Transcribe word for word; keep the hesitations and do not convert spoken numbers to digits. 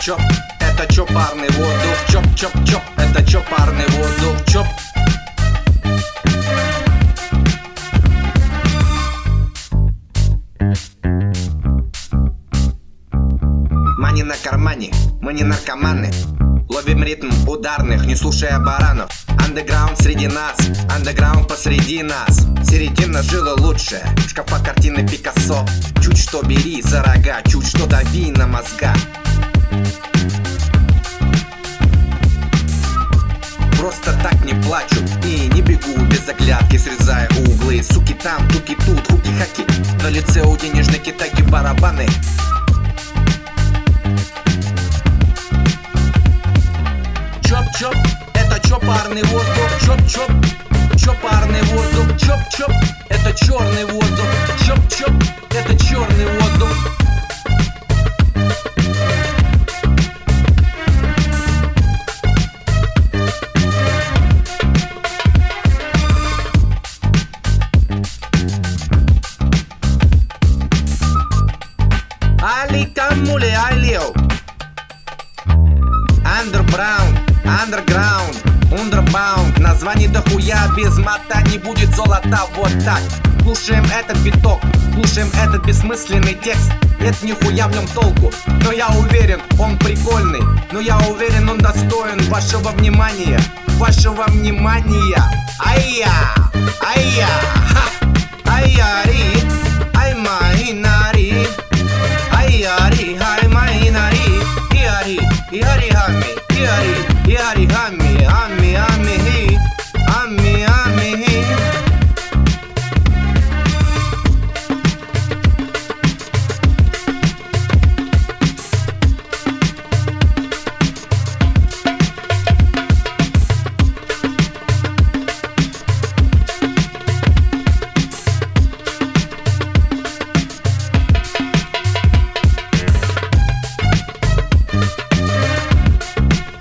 чоп-чоп, это чё парный воздух. Чоп-чоп-чоп, это чё парный воздух. Чоп. Мани на кармане, мы не наркоманы. Ловим ритм ударных, не слушая баранов. Андеграунд среди нас, андеграунд посреди нас. Середина жила лучше, шкафа картины Пикассо. Чуть что бери за рога, чуть что дави на мозга. Просто так не плачу и не бегу без оглядки, срезая углы. Суки там, туки тут, хуки-хаки. На лице у денежной китайки барабаны. Чоп-чоп, это чё парный воздух. Чоп-чоп, чё парный воздух. Чоп-чоп, это черный воздух. Чоп-чоп, это черный воздух. Али камули, алио. Underground, underground, underbound. Названий дохуя, без мота не будет золота. Вот так. Слушаем этот биток, слушаем этот бессмысленный текст. Нет нихуя в нем толку, но я уверен, он прикольный. Но я уверен, он достоин вашего внимания. Вашего внимания. Ай-я, ай-я.